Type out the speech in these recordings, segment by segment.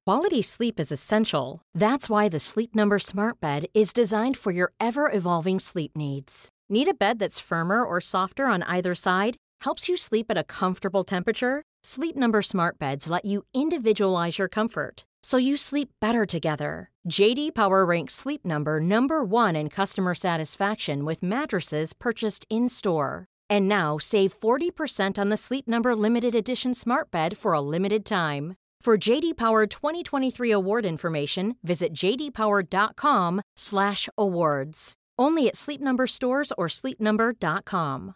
Quality sleep is essential. That's why the Sleep Number Smart Bed is designed for your ever-evolving sleep needs. Need a bed that's firmer or softer on either side? Helps you sleep at a comfortable temperature? Sleep Number Smart Beds let you individualize your comfort, so you sleep better together. J.D. Power ranks Sleep Number number 1 in customer satisfaction with mattresses purchased in-store. And now, save 40% on the Sleep Number Limited Edition Smart Bed for a limited time. For J.D. Power 2023 award information, visit jdpower.com/awards. Only at Sleep Number stores or sleepnumber.com.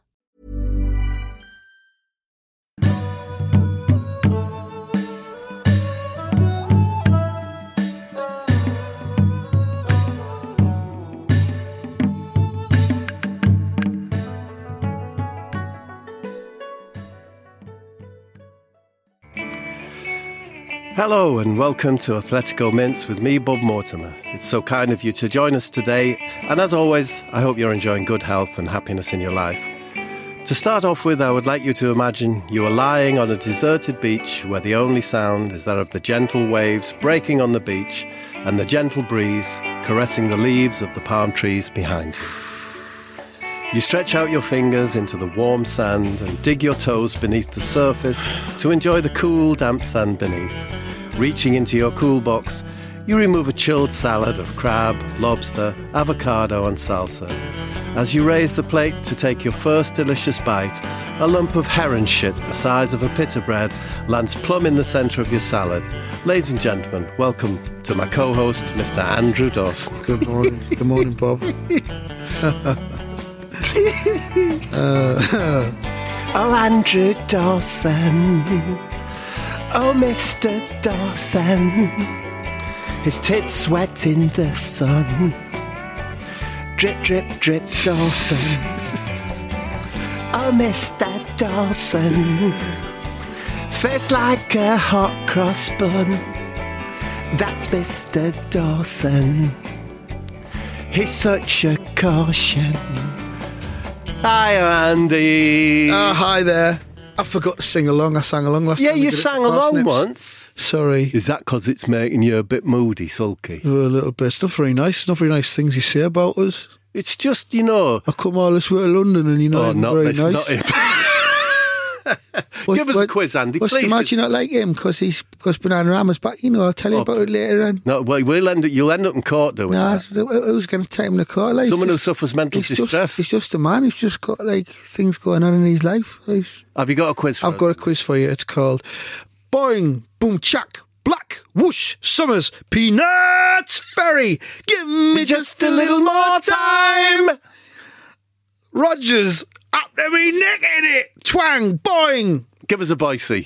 Hello and welcome to Athletico Mints with me, Bob Mortimer. It's so kind of you to join us today, and as always, I hope you're enjoying good health and happiness in your life. To start off with, I would like you to imagine you are lying on a deserted beach where the only sound is that of the gentle waves breaking on the beach and the gentle breeze caressing the leaves of the palm trees behind you. You stretch out your fingers into the warm sand and dig your toes beneath the surface to enjoy the cool, damp sand beneath. Reaching into your cool box, you remove a chilled salad of crab, lobster, avocado and salsa. As you raise the plate to take your first delicious bite, a lump of heron shit the size of a pita bread lands plumb in the centre of your salad. Ladies and gentlemen, welcome to my co-host, Mr. Andrew Dawson. Good morning. Good morning, Bob. Oh, Andrew Dawson. Oh, Mr. Dawson. His tits sweat in the sun. Drip, drip, drip, Dawson. Oh, Mr. Dawson. Face like a hot cross bun. That's Mr. Dawson. He's such a caution. Hi, Andy. Hi there. I forgot to sing along. I sang along last time. Yeah, you sang along once. Sorry. Is that because it's making you a bit moody, sulky? A little bit. It's not very nice. Not very nice things you say about us. It's just, you know... I come all this way to London and you're not very nice. Not it. Give us a quiz, Andy, what's please. What's the matter? You not like him because Bananarama's back? You know, I'll tell you about it later on. No, well, you'll end up in court doing that. Who's going to take him to court? Like, someone who suffers mental distress. He's just a man. He's just got like things going on in his life. Have you got a quiz for us? I've got a quiz for you. It's called Boing, Boom, Chuck, Black, Whoosh, Summers, Peanuts, Ferry. Give me just a little more time. Rogers, up to me neck in it. Twang, boing. Give us a boicey.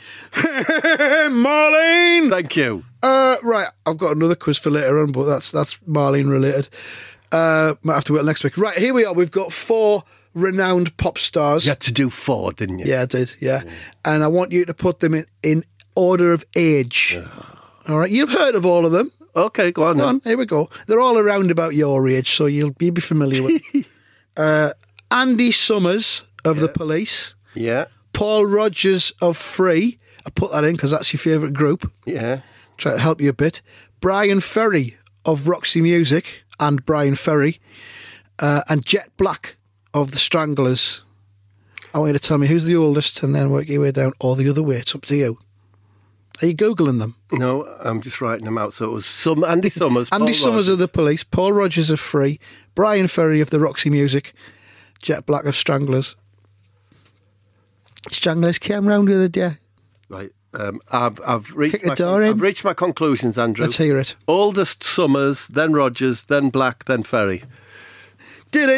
Marlene. Thank you. Right, I've got another quiz for later on, but that's Marlene related. Might have to wait next week. Right, here we are. We've got 4 renowned pop stars. You had to do 4, didn't you? Yeah, I did, yeah. And I want you to put them in order of age. All right, you've heard of all of them. Okay, go on. Go on, here we go. They're all around about your age, so you'll be familiar with Andy Summers of The Police. Yeah. Paul Rodgers of Free. I put that in because that's your favourite group. Yeah. Try to help you a bit. Brian Ferry of Roxy Music and Brian Ferry. And Jet Black of The Stranglers. I want you to tell me who's the oldest and then work your way down, or the other way. It's up to you. Are you Googling them? No, I'm just writing them out. So it was Andy Summers. Andy Summers of The Police, Paul Rodgers of Free, Brian Ferry of the Roxy Music, Jet Black of Stranglers. Stranglers came round the other day. Right. I've reached my conclusions, Andrew. Let's hear it. Oldest Summers, then Rodgers, then Black, then Ferry. No,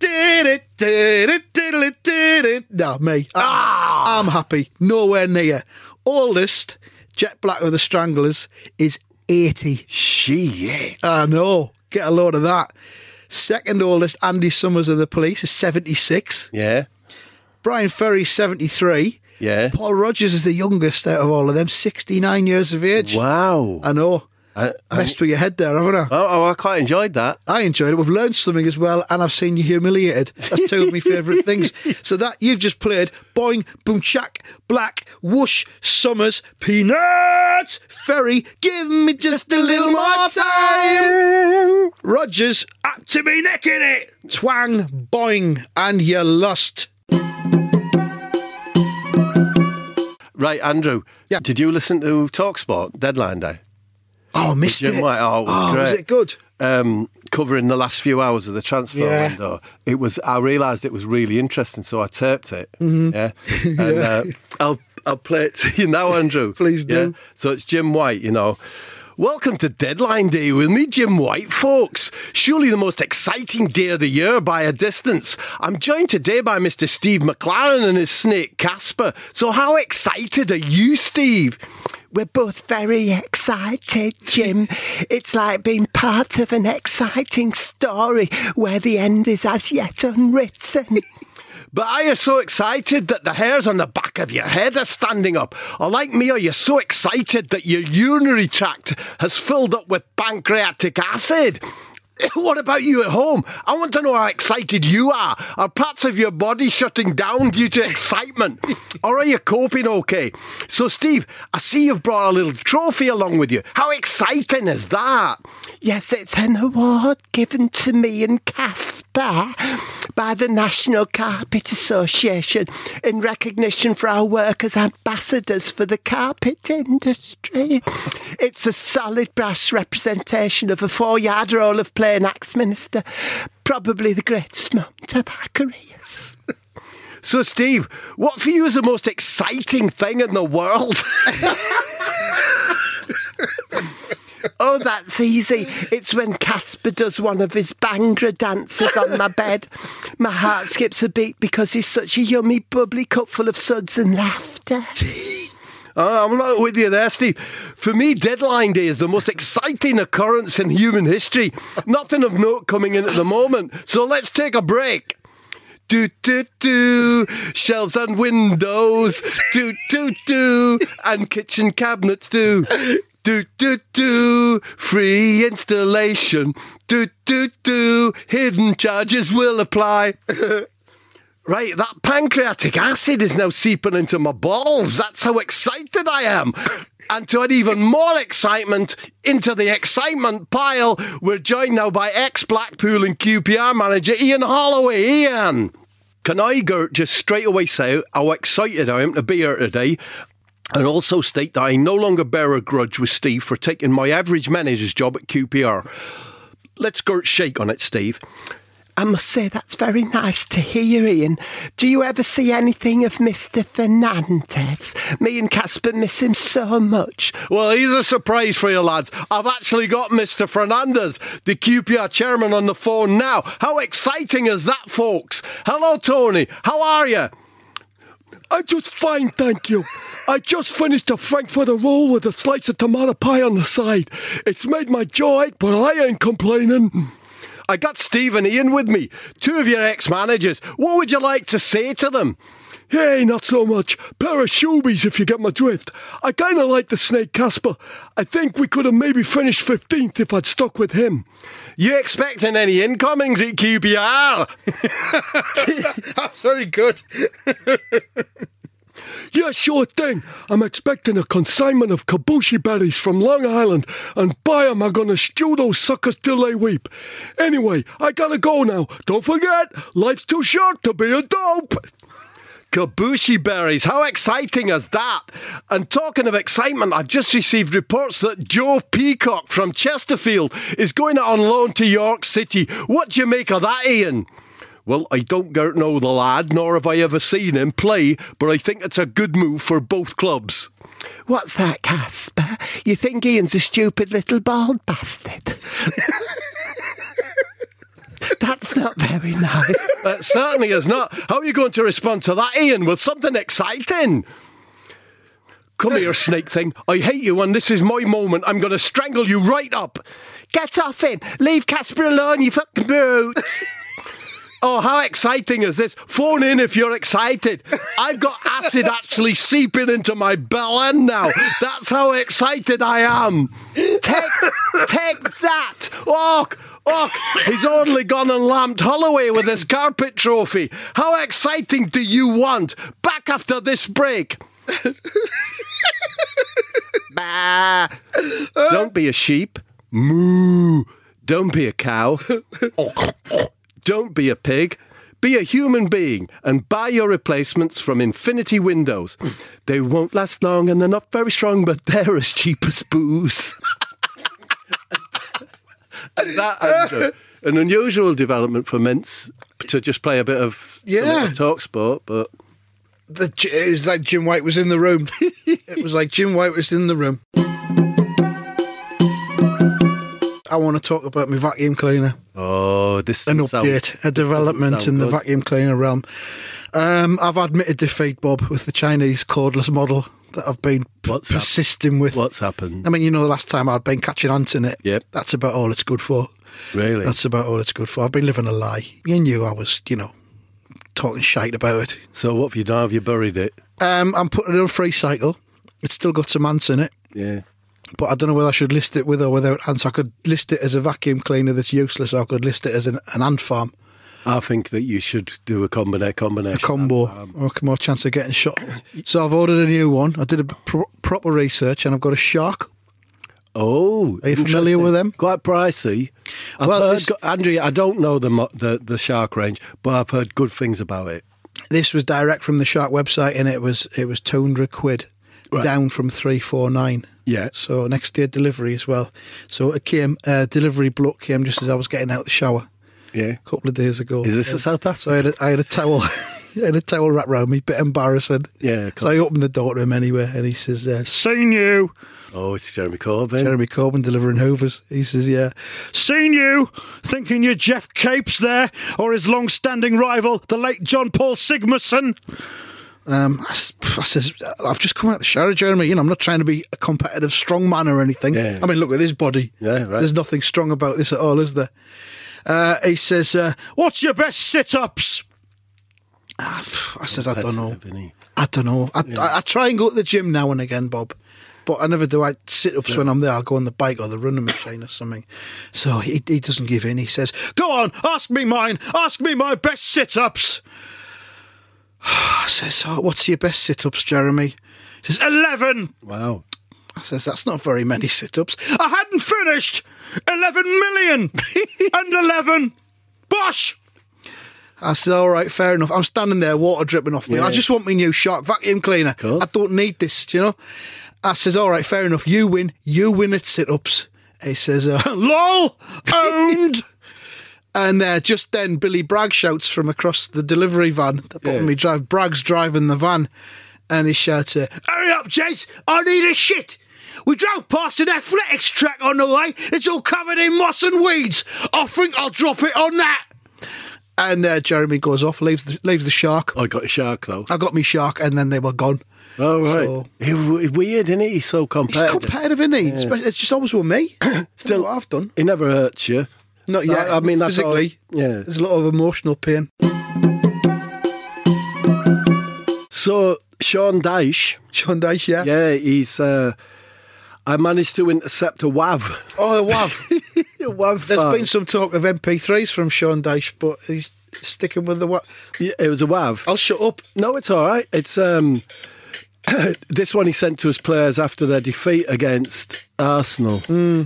me. I'm happy. Nowhere near. Oldest, Jet Black of the Stranglers, is 80. Shit. I know. Get a load of that. Second oldest, Andy Summers of The Police, is 76. Yeah. Brian Ferry, 73. Yeah. Paul Rodgers is the youngest out of all of them, 69 years of age. Wow. I know. Messed with your head there, haven't I? Oh, I quite enjoyed that. I enjoyed it. We've learned something as well, and I've seen you humiliated. That's two of my favourite things. So that you've just played Boing, Boom Shack, Black, Whoosh, Summers, Peanuts, Ferry, give me just a little more time. Rogers, up to me neck in it. Twang, Boing, and you lost. Right, Andrew. Yeah. Did you listen to TalkSport Deadline Day? Oh, missed Jim it. White? Oh, it was great. Was it good? Covering the last few hours of the transfer window. It was. I realised it was really interesting, so I taped it. Mm-hmm. Yeah, and I'll play it to you now, Andrew. Please do. Yeah? So it's Jim White, you know. Welcome to Deadline Day with me, Jim White, folks. Surely the most exciting day of the year by a distance. I'm joined today by Mr. Steve McLaren and his snake Casper. So how excited are you, Steve? We're both very excited, Jim. It's like being part of an exciting story where the end is as yet unwritten. But are you so excited that the hairs on the back of your head are standing up? Or like me, are you so excited that your urinary tract has filled up with pancreatic acid? What about you at home? I want to know how excited you are. Are parts of your body shutting down due to excitement? Or are you coping okay? So, Steve, I see you've brought a little trophy along with you. How exciting is that? Yes, it's an award given to me and Casper by the National Carpet Association in recognition for our work as ambassadors for the carpet industry. It's a solid brass representation of a 4-yard roll of plain Axminster, probably the greatest moment of our careers. So, Steve, what for you is the most exciting thing in the world? Oh, that's easy. It's when Casper does one of his Bhangra dances on my bed. My heart skips a beat because he's such a yummy, bubbly cup full of suds and laughter. Oh, I'm not with you there, Steve. For me, Deadline Day is the most exciting occurrence in human history. Nothing of note coming in at the moment, so let's take a break. Do, shelves and windows, do, and kitchen cabinets do. Do, free installation, do, hidden charges will apply. Right, that pancreatic acid is now seeping into my balls. That's how excited I am. And to add even more excitement into the excitement pile, we're joined now by ex-Blackpool and QPR manager Ian Holloway. Ian, can I, Gert, just straight away say how excited I am to be here today, and also state that I no longer bear a grudge with Steve for taking my average manager's job at QPR. Let's, Gert, shake on it, Steve. I must say that's very nice to hear, Ian. Do you ever see anything of Mr. Fernandez? Me and Casper miss him so much. Well, he's a surprise for you, lads. I've actually got Mr. Fernandez, the QPR chairman, on the phone now. How exciting is that, folks? Hello, Tony. How are you? I'm just fine, thank you. I just finished a Frankfurter roll with a slice of tomato pie on the side. It's made my jaw ache, but I ain't complaining. I got Steve and Ian with me, two of your ex-managers. What would you like to say to them? Hey, not so much. Pair of shoobies, if you get my drift. I kind of like the snake Casper. I think we could have maybe finished 15th if I'd stuck with him. You expecting any incomings at QPR? That's very good. Yeah, sure thing. I'm expecting a consignment of kabushi berries from Long Island, and by 'em I'm gonna stew those suckers till they weep. Anyway, I gotta go now. Don't forget, life's too short to be a dope. Kabushi berries, how exciting is that? And talking of excitement, I've just received reports that Joe Peacock from Chesterfield is going on loan to York City. What do you make of that, Ian? Well, I don't know the lad, nor have I ever seen him play, but I think it's a good move for both clubs. What's that, Casper? You think Ian's a stupid little bald bastard? That's not very nice. It certainly is not. How are you going to respond to that, Ian, with something exciting? Come here, snake thing. I hate you, and this is my moment. I'm going to strangle you right up. Get off him. Leave Casper alone, you fucking brutes. Oh, how exciting is this? Phone in if you're excited. I've got acid actually seeping into my bell end now. That's how excited I am. Take that. Oh, he's only gone and lamped Holloway with his carpet trophy. How exciting do you want? Back after this break. Bah. Don't be a sheep. Moo. Don't be a cow. Don't be a pig. Be a human being and buy your replacements from Infinity Windows. They won't last long and they're not very strong, but they're as cheap as booze. That, an unusual development for Mints to just play a bit of talk sport, but it was like Jim White was in the room. It was like Jim White was in the room. I want to talk about my vacuum cleaner. Oh, this an update, a development in the vacuum cleaner realm. I've admitted defeat, Bob, with the Chinese cordless model that I've been persisting with. What's happened? I mean, the last time I'd been catching ants in it. Yep. That's about all it's good for. Really? That's about all it's good for. I've been living a lie. You knew I was, talking shite about it. So what have you done? Have you buried it? I'm putting it on free cycle. It's still got some ants in it. Yeah. But I don't know whether I should list it with or without ants. I could list it as a vacuum cleaner that's useless, or I could list it as an ant farm. I think that you should do a combination. A combo. More chance of getting shot. So I've ordered a new one. I did a proper research and I've got a Shark. Oh, are you familiar with them? Quite pricey. I've heard, Andrea, I don't know the Shark range, but I've heard good things about it. This was direct from the Shark website, and it was £200, right, down from £349. Yeah. So next day delivery as well. So it came. Delivery bloke came just as I was getting out of the shower. Yeah. A couple of days ago. Is this a South Africa? So I had a towel. I had a towel wrapped around me, bit embarrassing. Yeah. So I opened the door to him anyway, and he says, "Seen you." Oh, it's Jeremy Corbyn. Jeremy Corbyn delivering Hoovers. He says, "Yeah, seen you. Thinking you're Jeff Capes there, or his long-standing rival, the late John Paul Sigmarsson." I says, "I've just come out of the shower, Jeremy. I'm not trying to be a competitive strongman or anything. Yeah. I mean, look at this body. Yeah, right. There's nothing strong about this at all, is there?" He says, "What's your best sit-ups?" I says, "I don't know. I don't know. I try and go to the gym now and again, Bob, but I never do. I sit-ups when I'm there. I'll go on the bike or the running machine or something." So he doesn't give in. He says, "Go on, ask me mine. Ask me my best sit-ups." I says, "Oh, what's your best sit-ups, Jeremy?" He says, 11. Wow. I says, "That's not very many sit-ups." "I hadn't finished. 11 million and 11. Bosh!" I said, "All right, fair enough." I'm standing there, water dripping off me. Yeah. I just want my new Shark vacuum cleaner. I don't need this, I says, "All right, fair enough. You win. You win at sit-ups." He says, "Lol, owned." And just then, Billy Bragg shouts from across the delivery van. The bottom of me drive. Bragg's driving the van. And he shouts, "Hurry up, Jez. I need a shit. We drove past an athletics track on the way. It's all covered in moss and weeds. I think I'll drop it on that." And Jeremy goes off, leaves the Shark. I got a Shark, though. I got me Shark, and then they were gone. Oh, right. So, weird, isn't he? He's so competitive. He's competitive, isn't he? Yeah. It's just always with me. Still, what I've done. He never hurts you. Not yet. I mean, that's physically. All, yeah. There's a lot of emotional pain. So, Sean Dyche. Sean Dyche, yeah. Yeah, he's... I managed to intercept a WAV. Oh, a WAV. A WAV. There's been some talk of MP3s from Sean Dyche, but he's sticking with the WAV. Yeah, it was a WAV. I'll shut up. No, it's all right. It's this one he sent to his players after their defeat against Arsenal.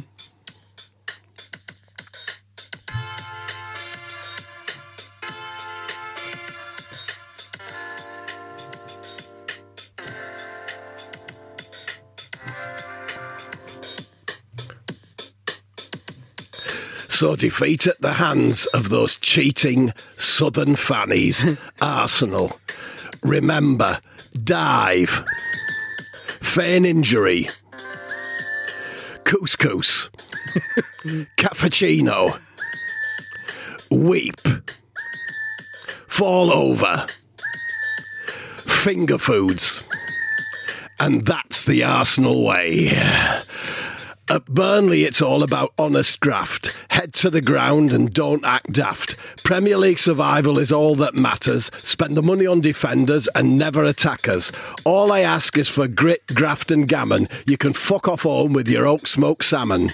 So defeat at the hands of those cheating southern fannies, Arsenal. Remember, dive, feign injury, couscous, cappuccino, weep, fall over, finger foods. And that's the Arsenal way. At Burnley, it's all about honest graft. Head to the ground and don't act daft. Premier League survival is all that matters. Spend the money on defenders and never attackers. All I ask is for grit, graft and gammon. You can fuck off home with your oak smoked salmon.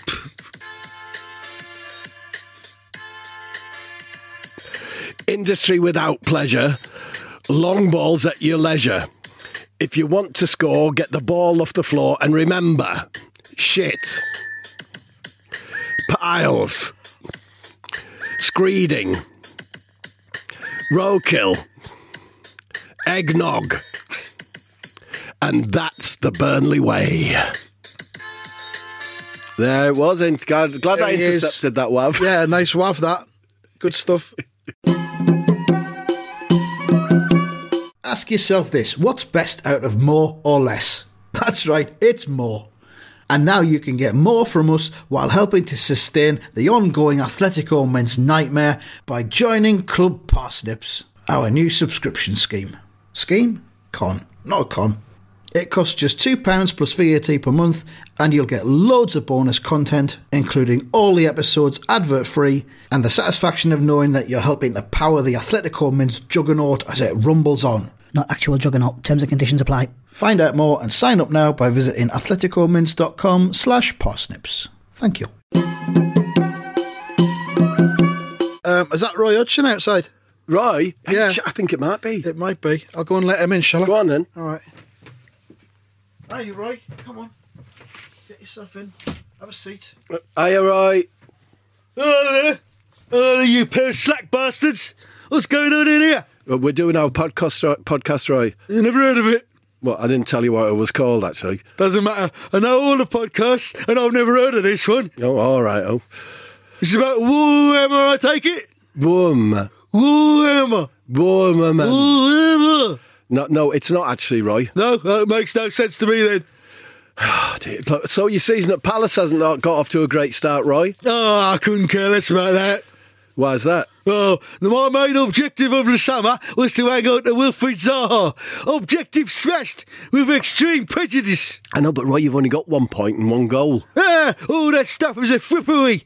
Industry without pleasure. Long balls at your leisure. If you want to score, get the ball off the floor and remember... shit. Piles. Screeding. Roadkill. Eggnog. And that's the Burnley way. There it was. Glad I intercepted that wav. Yeah, nice wav that. Good stuff. Ask yourself this. What's best out of more or less? That's right, it's more. And now you can get more from us while helping to sustain the ongoing Athletico men's nightmare by joining Club Parsnips, our new subscription scheme. Scheme? Con. Not a con. It costs just £2 plus VAT per month and you'll get loads of bonus content, including all the episodes advert-free and the satisfaction of knowing that you're helping to power the Athletico men's juggernaut as it rumbles on. Not actual juggernaut. Terms and conditions apply. Find out more and sign up now by visiting athleticomins.com/parsnips. Thank you. Is that Roy Hodgson outside? Roy? Yeah. I think it might be. It might be. I'll go and let him in, shall I? Go on then. All right. Hey, Roy. Come on. Get yourself in. Have a seat. Hiya, Roy. Hello there. Hello, you pair of slack bastards. What's going on in here? Well, we're doing our podcast, Roy. You never heard of it? Well, I didn't tell you what it was called, actually. Doesn't matter. I know all the podcasts, and I've never heard of this one. Oh, all right. Oh, It's about Warhammer, I take it? Warhammer. Warhammer. Warhammer. Warhammer. No, it's not actually, Roy. No, that makes no sense to me then. Look, so your season at Palace hasn't got off to a great start, Roy. Oh, I couldn't care less about that. Why is that? Oh, my main objective of the summer was to hang on to Wilfried Zaha. Objective smashed with extreme prejudice. I know, but Roy, you've only got 1 point and 1 goal. All that stuff was a frippery.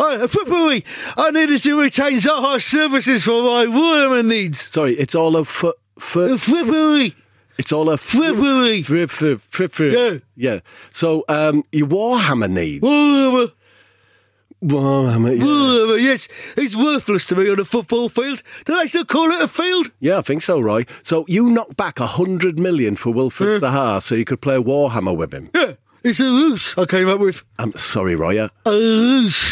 I needed to retain Zaha's services for my Warhammer needs. Sorry, it's all a Frippery. It's all a Frippery. Frippery. Yeah. So, your Warhammer needs. Warhammer. Warhammer, yeah. Warhammer, yes. It's worthless to me on a football field. Do they still call it a field? Yeah, I think so, Roy. So you knocked back 100 million for Wilfried Zaha so you could play Warhammer with him. Yeah. It's a ruse I came up with. I'm sorry, Roy. A ruse.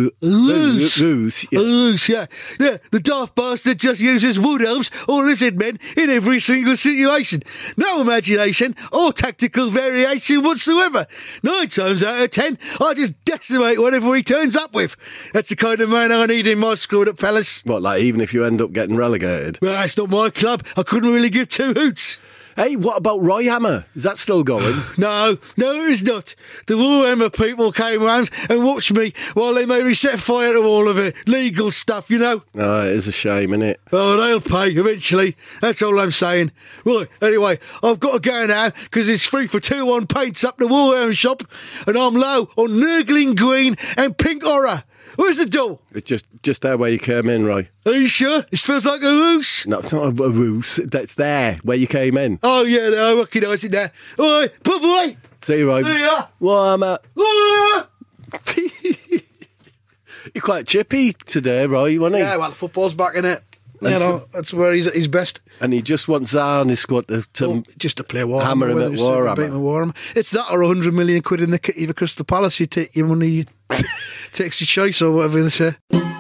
Ruse. A ruse, yeah. Yeah, the daft bastard just uses wood elves or lizard men in every single situation. No imagination or tactical variation whatsoever. 9 times out of 10, I just decimate whatever he turns up with. That's the kind of man I need in my squad at Palace. What, like even if you end up getting relegated? Well, that's not my club. I couldn't really give 2 hoots. Hey, what about Roy Hammer? Is that still going? No, it is not. The Warhammer people came round and watched me while they made me set fire to all of it. Legal stuff, you know. Oh, it is a shame, isn't it? Oh, they'll pay eventually. That's all I'm saying. Right, anyway, I've got to go now because it's 3 for 2 on paints up the Warhammer shop and I'm low on Nurgling Green and Pink Horror. Where's the door? It's just there where you came in, Roy. Are you sure? It feels like a ruse. No, it's not a ruse. That's there where you came in. Oh, yeah, I recognise it now. All right, bye-bye. See you, Roy. See ya. Warhammer. You're quite chippy today, Roy, wasn't he? Yeah, well, football's back in it. You know, that's where he's at his best. And he just wants Zaha on his squad to just to play Warhammer. hammer him at Warhammer. It's that or 100 million quid in the kitty for Crystal Palace. You take your money, you takes your choice or whatever they say.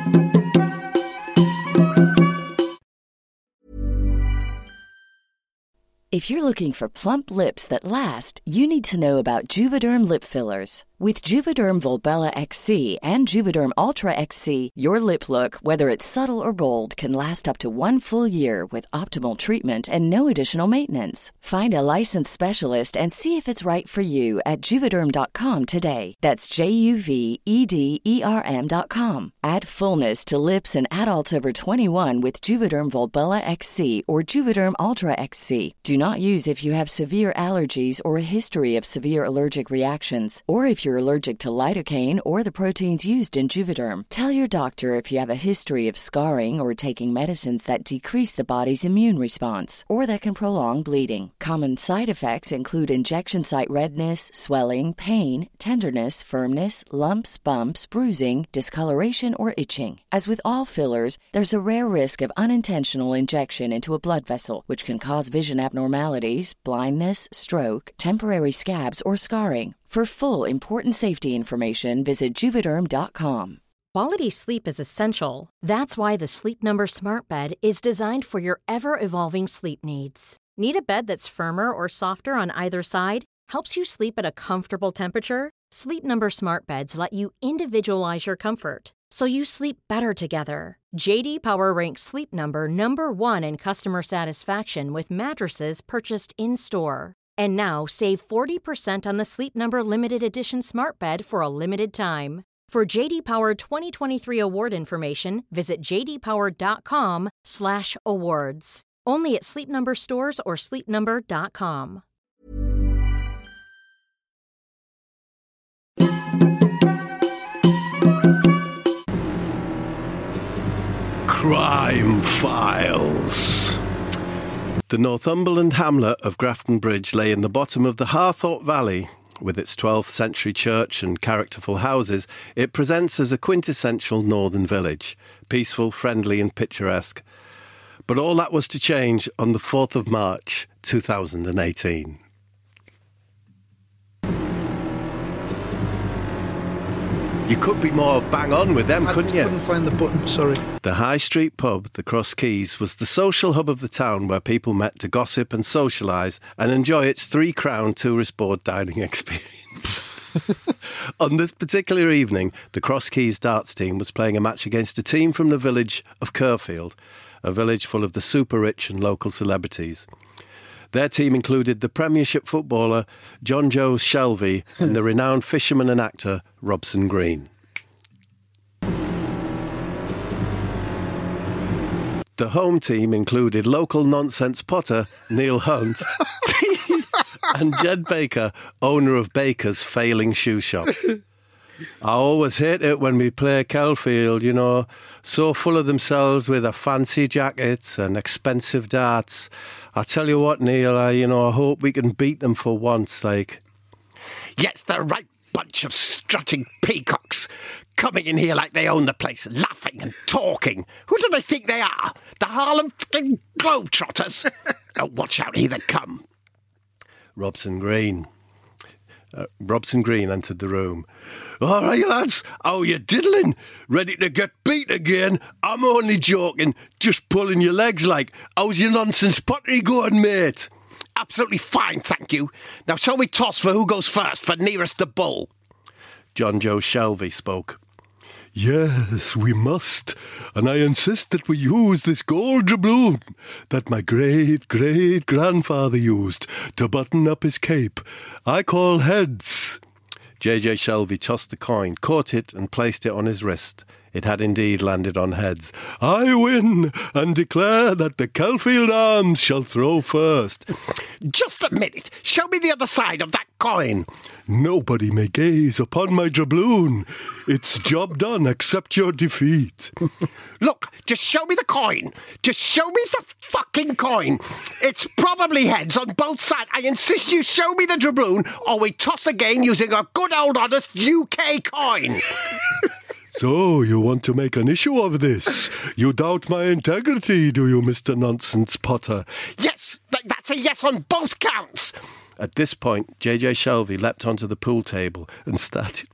If you're looking for plump lips that last, you need to know about Juvederm lip fillers. With Juvederm Volbella XC and Juvederm Ultra XC, your lip look, whether it's subtle or bold, can last up to 1 full year with optimal treatment and no additional maintenance. Find a licensed specialist and see if it's right for you at Juvederm.com today. That's JUVEDERM.com. Add fullness to lips in adults over 21 with Juvederm Volbella XC or Juvederm Ultra XC. Do not not use if you have severe allergies or a history of severe allergic reactions, or if you're allergic to lidocaine or the proteins used in Juvederm. Tell your doctor if you have a history of scarring or taking medicines that decrease the body's immune response, or that can prolong bleeding. Common side effects include injection site redness, swelling, pain, tenderness, firmness, lumps, bumps, bruising, discoloration, or itching. As with all fillers, there's a rare risk of unintentional injection into a blood vessel, which can cause vision abnormalities, blindness, stroke, temporary scabs, or scarring. For full, important safety information, visit Juvederm.com. Quality sleep is essential. That's why the Sleep Number Smart Bed is designed for your ever-evolving sleep needs. Need a bed that's firmer or softer on either side? Helps you sleep at a comfortable temperature? Sleep Number Smart Beds let you individualize your comfort, so you sleep better together. J.D. Power ranks Sleep Number number 1 in customer satisfaction with mattresses purchased in-store. And now save 40% on the Sleep Number Limited Edition Smart Bed for a limited time. For J.D. Power 2023 award information, visit jdpower.com/awards. Only at Sleep Number stores or sleepnumber.com. Crime Files. The Northumberland hamlet of Grafton Bridge lay in the bottom of the Harthorpe Valley. With its 12th century church and characterful houses, it presents as a quintessential northern village, peaceful, friendly and picturesque. But all that was to change on the 4th of March, 2018. You could be more bang on with them, couldn't you? I couldn't find the button, sorry. The High Street pub, the Cross Keys, was the social hub of the town where people met to gossip and socialise and enjoy its £3 tourist board dining experience. On this particular evening, the Cross Keys darts team was playing a match against a team from the village of Kerfield, a village full of the super rich and local celebrities. Their team included the Premiership footballer John Joe Shelby and the renowned fisherman and actor Robson Green. The home team included local nonsense potter Neil Hunt and Jed Baker, owner of Baker's failing shoe shop. I always hate it when we play Kelfield, you know, so full of themselves with their fancy jackets and expensive darts. I tell you what, Neil, I hope we can beat them for once, like. Yes, the right bunch of strutting peacocks, coming in here like they own the place, laughing and talking. Who do they think they are? The Harlem fucking Globetrotters? Oh, watch out, here they come. Robson Green entered the room. All right, lads, how you diddling? Ready to get beat again? I'm only joking, just pulling your legs like. How's your nonsense pottery going, mate? Absolutely fine, thank you. Now shall we toss for who goes first for nearest the bull? John Joe Shelby spoke. Yes, we must, and I insist that we use this gold doubloon that my great-great-grandfather used to button up his cape. I call heads. J.J. Shelby tossed the coin, caught it and placed it on his wrist. It had indeed landed on heads. I win and declare that the Kelfield Arms shall throw first. Just a minute. Show me the other side of that coin. Nobody may gaze upon my doubloon. It's job done, accept your defeat. Look, just show me the coin. Just show me the fucking coin. It's probably heads on both sides. I insist you show me the doubloon or we toss again using a good old honest UK coin. So, you want to make an issue of this? You doubt my integrity, do you, Mr. Nonsense Potter? Yes, that's a yes on both counts. At this point, J.J. Shelby leapt onto the pool table and started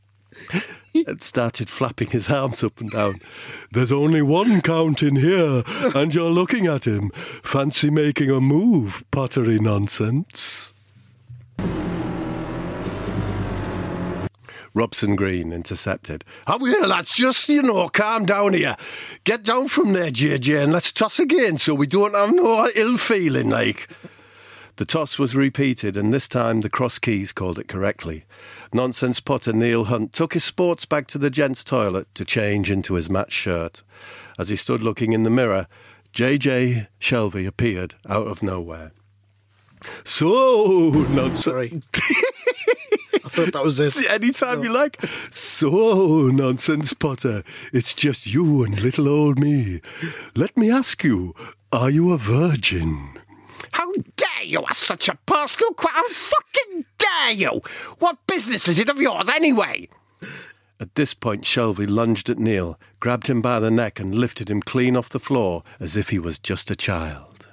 flapping his arms up and down. There's only one count in here, and you're looking at him. Fancy making a move, pottery nonsense. Robson Green intercepted. Oh, well, that's just, calm down here. Get down from there, JJ, and let's toss again so we don't have no ill feeling, like. The toss was repeated, and this time the Cross Keys called it correctly. Nonsense potter Neil Hunt took his sports bag to the gents' toilet to change into his match shirt. As he stood looking in the mirror, J.J. Shelby appeared out of nowhere. So nonsense. Sorry. I thought that was it. Anytime you like. So nonsense, Potter. It's just you and little old me. Let me ask you, are you a virgin? How dare you ask such a personal question? How fucking dare you? What business is it of yours anyway? At this point, Shelby lunged at Neil, grabbed him by the neck and lifted him clean off the floor as if he was just a child.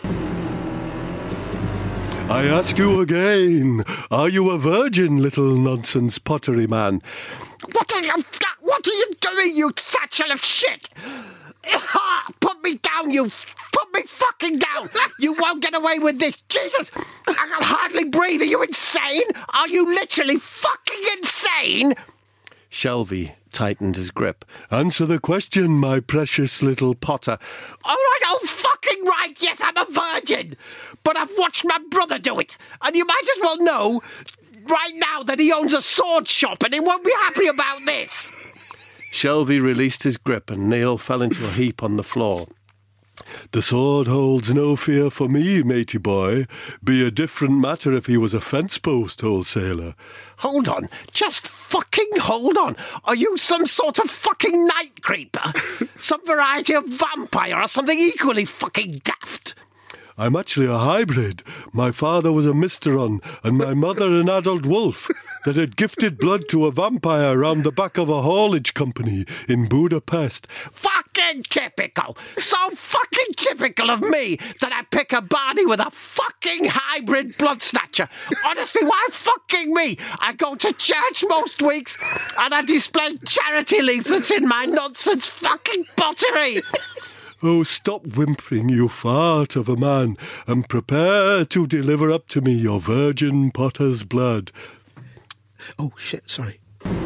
I ask you again, are you a virgin, little nonsense pottery man? What are you doing, you satchel of shit? Put me down, you... Put me fucking down! You won't get away with this! Jesus! I can hardly breathe! Are you insane? Are you literally fucking insane? Shelby tightened his grip. Answer the question, my precious little Potter. All right, oh fucking right, yes, I'm a virgin! But I've watched my brother do it, and you might as well know right now that he owns a sword shop and he won't be happy about this! Shelby released his grip and Neil fell into a heap on the floor. The sword holds no fear for me, matey boy. Be a different matter if he was a fence post wholesaler. Hold on, just fucking hold on. Are you some sort of fucking night creeper? Some variety of vampire or something equally fucking daft? I'm actually a hybrid. My father was a Mysteron and my mother an adult wolf that had gifted blood to a vampire round the back of a haulage company in Budapest. Fucking typical! So fucking typical of me that I pick a body with a fucking hybrid blood snatcher. Honestly, why fucking me? I go to church most weeks and I display charity leaflets in my nonsense fucking pottery. Oh, stop whimpering, you fart of a man, and prepare to deliver up to me your virgin potter's blood. Oh, shit, sorry.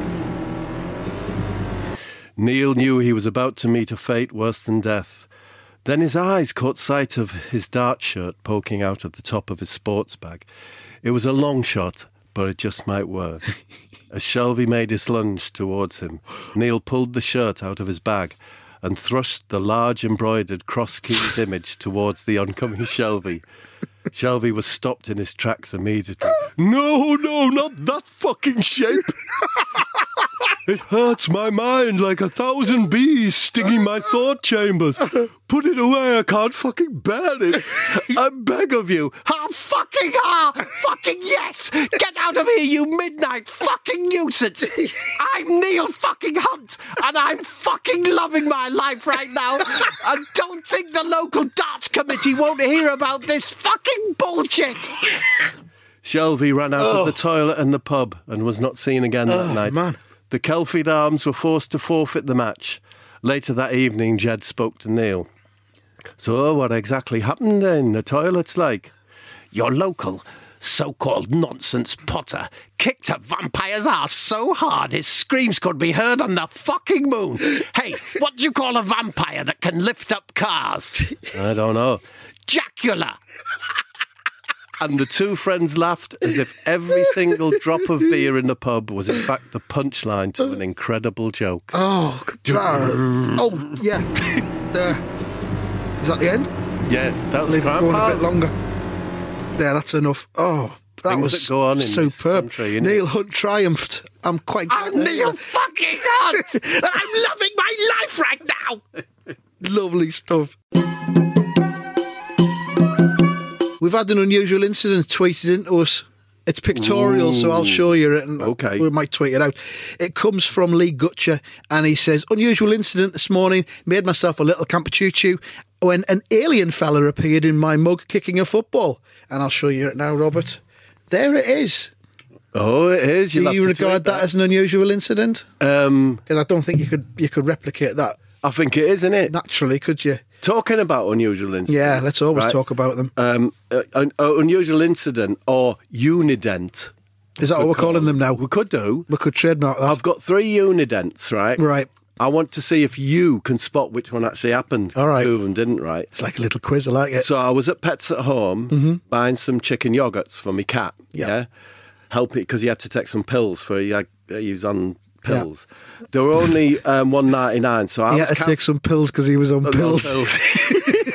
Neil knew he was about to meet a fate worse than death. Then his eyes caught sight of his dart shirt poking out of the top of his sports bag. It was a long shot, but it just might work. As Shelby made his lunge towards him, Neil pulled the shirt out of his bag and thrust the large embroidered cross-keyed image towards the oncoming Shelby. Shelby was stopped in his tracks immediately. No, not that fucking shape. It hurts my mind like 1,000 bees stinging my thought chambers. Put it away, I can't fucking bear it. I beg of you. Fucking yes! Get out of here, you midnight fucking nuisance! I'm Neil fucking Hunt, and I'm fucking loving my life right now. And don't think the local darts committee won't hear about this fucking bullshit! Shelby ran out of the toilet and the pub and was not seen again that night. Man. The Kelfied Arms were forced to forfeit the match. Later that evening, Jed spoke to Neil. So what exactly happened in the toilets, like? Your local so-called nonsense Potter kicked a vampire's ass so hard his screams could be heard on the fucking moon. Hey, what do you call a vampire that can lift up cars? I don't know. Jacula. And the two friends laughed as if every single drop of beer in the pub was in fact the punchline to an incredible joke. Oh, yeah. Is that the end? Yeah, that was Leave it going a bit Grandpa's. longer. There, that's enough. Oh, that Things was that go on in this superb. country, innit? Neil Hunt triumphed. I'm quite glad. I'm Neil fucking Hunt, and I'm loving my life right now. Lovely stuff. We've had an unusual incident tweeted into us. It's pictorial, so I'll show you it, and Okay. we might tweet it out. It comes from Lee Gutcher, and he says, unusual incident this morning, made myself a little camper-choo-choo when an alien fella appeared in my mug kicking a football. And I'll show you it now, Robert. There it is. Oh, it is. Do you regard that as an unusual incident? Um, Because I don't think you could replicate that I think it is, isn't it? naturally, could you? Talking about unusual incidents. Yeah, let's always right? talk about them. An unusual incident or unident. Is that what we're calling them now? We could do. We could trademark that. I've got 3 unidents, right? Right. I want to see if you can spot which one actually happened. All right. 2 of them didn't, right? It's like a little quiz. I like it. So I was at Pets at Home buying some chicken yogurts for my cat. Yeah. Yeah. Helping because he had to take some pills for he was on pills. They were only $1.99. So I He was had to take some pills because he was on pills.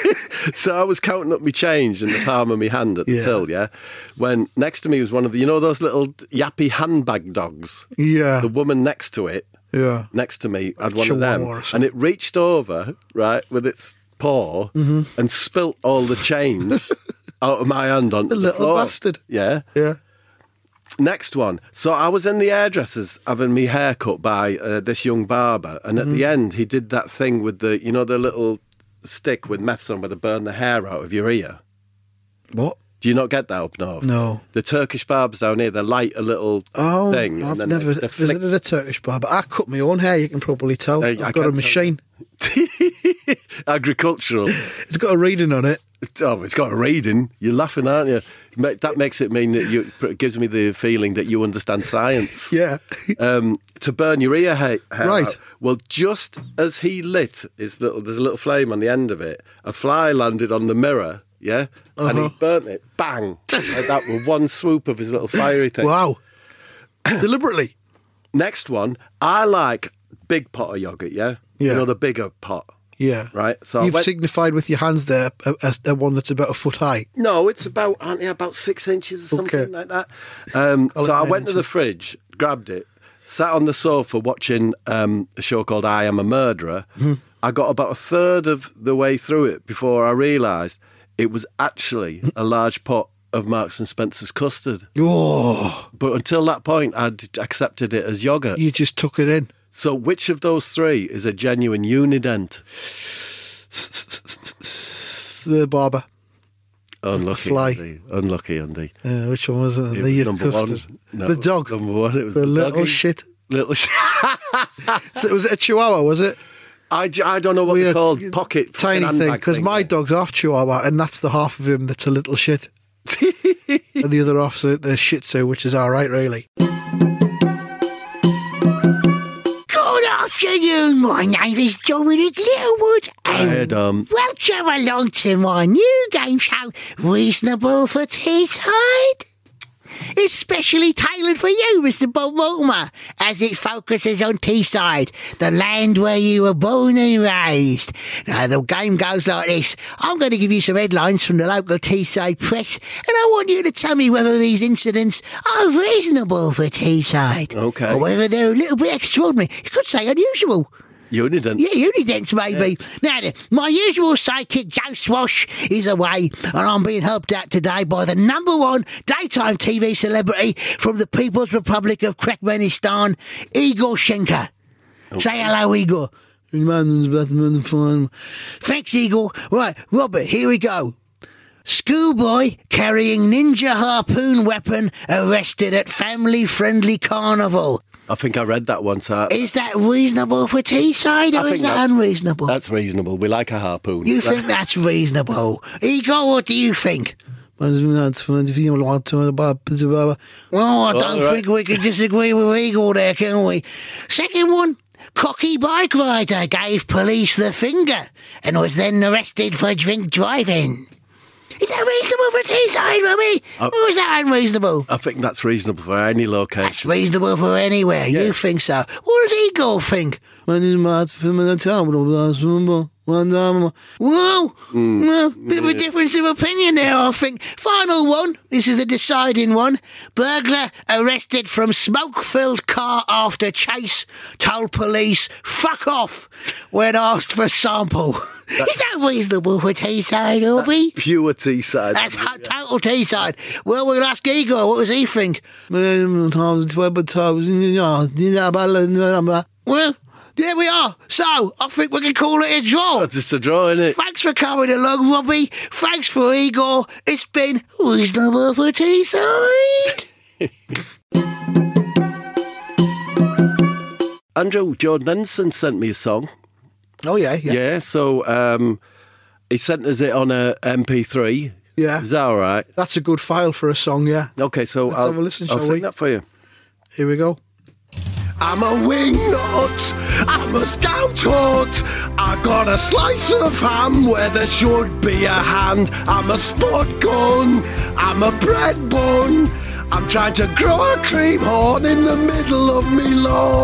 So I was counting up my change in the palm of my hand at the till, yeah? When next to me was one of the, those little yappy handbag dogs? Yeah. The woman next to it, next to me, had one of them. And it reached over, right, with its paw and spilt all the change out of my hand onto the little floor. bastard. Yeah. Yeah. Next one. So I was in the hairdressers having me hair cut by this young barber, and at the end he did that thing with the, the little stick with meth on where they burn the hair out of your ear. What? Do you not get that up north? No. The Turkish barbers down here, they light a little thing. I've never visited a Turkish barber. I cut my own hair, you can probably tell. I've got a machine. Agricultural. It's got a reading on it. Oh, it's got a reading. You're laughing, aren't you? That makes it mean that it gives me the feeling that you understand science. Yeah. To burn your ear hair right. out. Well, just as he lit there's a little flame on the end of it, a fly landed on the mirror, yeah? And he burnt it. Bang! Like that with one swoop of his little fiery thing. Wow. Deliberately. Next one, I like big pot of yoghurt, yeah? Yeah. The bigger pot. Yeah. Right? So you've signified with your hands there a one that's about a foot high. No, it's about 6 inches or something like that. So I went to the fridge, grabbed it, sat on the sofa watching a show called I Am a Murderer. I got about a third of the way through it before I realised it was actually a large pot of Marks and Spencer's custard. Oh. But until that point, I'd accepted it as yoghurt. You just took it in. So which of those three is a genuine Unident? The barber. Unlucky, Fly. Andy. Unlucky, Andy. Which one was it? It was number custard. one. No, the dog. Number one. It was the little doggy. shit. Little shit. So was it a Chihuahua, was it? I don't know what they're called. Pocket. Tiny thing. Because my dog's half Chihuahua, and that's the half of him that's a little shit. And the other half's a Shih Tzu, which is all right, really. Afternoon, my name is Dominic Littlewood and welcome along to my new game show, Reasonable for Teesside. It's specially tailored for you, Mr. Bob Mortimer, as it focuses on Teesside, the land where you were born and raised. Now, the game goes like this. I'm going to give you some headlines from the local Teesside press, and I want you to tell me whether these incidents are reasonable for Teesside. Okay. Or whether they're a little bit extraordinary. You could say unusual. Unident. Yeah, Unidents, maybe. Yeah. Now, my usual sidekick, Joe Swash, is away, and I'm being helped out today by the #1 daytime TV celebrity from the People's Republic of Turkmenistan, Igor Shenker. Okay. Say hello, Igor. Thanks, Igor. Right, Robert, here we go. Schoolboy carrying ninja harpoon weapon arrested at family-friendly carnival. I think I read that once. Is that reasonable for Teesside, or is that unreasonable? That's reasonable. We like a harpoon. You think that's reasonable? Igor, what do you think? Well, I don't think we can disagree with Igor there, can we? Second one. Cocky bike rider gave police the finger and was then arrested for drink driving. Is that reasonable for Teesside, Robbie? Or is that unreasonable? I think that's reasonable for any location. That's reasonable for anywhere. Yeah. You think so? What does Igor think? Well, bit of a difference of opinion there, I think. Final one. This is the deciding one. Burglar arrested from smoke-filled car after chase. Told police, fuck off, when asked for sample. Is that reasonable for Teesside, Orbie? Pure Teesside. That's total Teesside. Well, we'll ask Igor. What does he think? Well, there we are. So, I think we can call it a draw. It's just a draw, isn't it? Thanks for coming along, Robbie. Thanks for Igor. It's been reasonable for Teesside. Andrew Jordanson sent me a song. Oh, yeah. Yeah, so he sent us it on a MP3. Yeah. Is that all right? That's a good file for a song, yeah. Okay, so Let's have a listen, I'll shall sing we? that for you. Here we go. I'm a wingnut, I'm a scout hut, I got a slice of ham where there should be a hand. I'm a spud gun, I'm a bread bun, I'm trying to grow a cream horn in the middle of me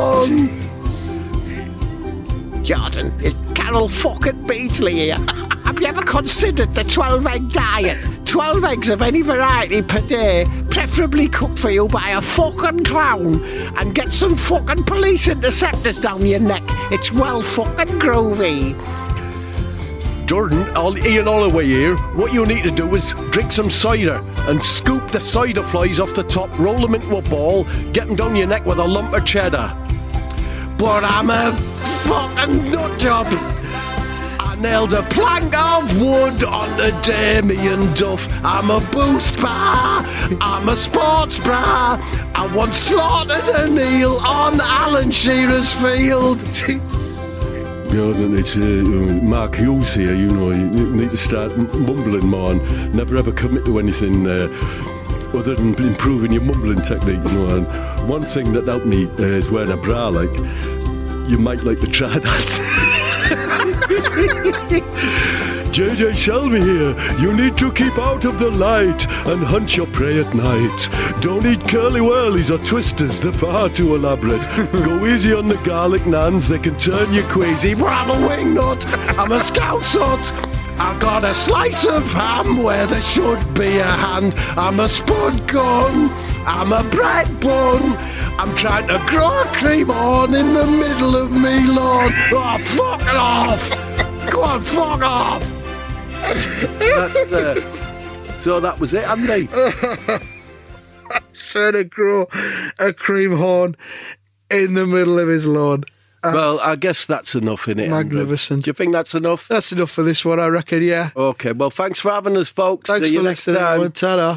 lawn. Jordan, it's Carol fucking Beasley here. Have you ever considered the 12-egg diet? 12 eggs of any variety per day, preferably cooked for you by a fucking clown, and get some fucking police interceptors down your neck. It's well fucking groovy. Jordan, Ian Holloway here. What you need to do is drink some cider and scoop the cider flies off the top, roll them into a ball, get them down your neck with a lump of cheddar. But I'm a fucking nut job. I nailed a plank of wood onto Damien Duff. I'm a boost bar. I'm a sports bra. I once slaughtered a Neil on Alan Shearer's field. Yeah, it's Mark Hughes here, you know, you need to start mumbling more and never ever commit to anything other than improving your mumbling technique, you know. And one thing that helped me is wearing a bra, like, you might like to try that. JJ Shelby here. You need to keep out of the light and hunt your prey at night. Don't eat curly whirlies or twisters, they're far too elaborate. Go easy on the garlic naans, they can turn you queasy. But I'm a wingnut, I'm a scout sort. I got a slice of ham where there should be a hand. I'm a spud gun, I'm a bread bun. I'm trying to grow a cream horn in the middle of me lawn. Oh, fuck it off! Go on, fuck off! So that was it, Andy. Trying to grow a cream horn in the middle of his lawn. Well, I guess that's enough, innit? Magnificent. Do you think that's enough? That's enough for this one, I reckon, yeah. Okay, well, thanks for having us, folks. Thanks See you for next listening. time. Ta-da.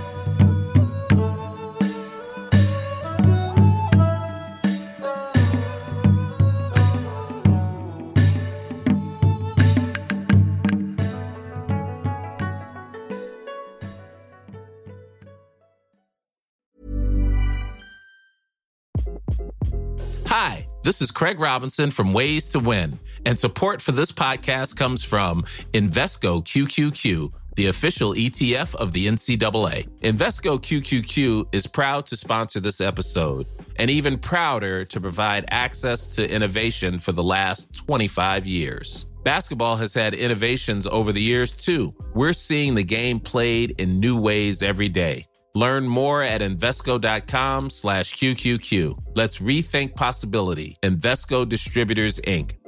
Hi, this is Craig Robinson from Ways to Win, and support for this podcast comes from Invesco QQQ, the official ETF of the NCAA. Invesco QQQ is proud to sponsor this episode, and even prouder to provide access to innovation for the last 25 years. Basketball has had innovations over the years, too. We're seeing the game played in new ways every day. Learn more at Invesco.com/QQQ. Let's rethink possibility. Invesco Distributors, Inc.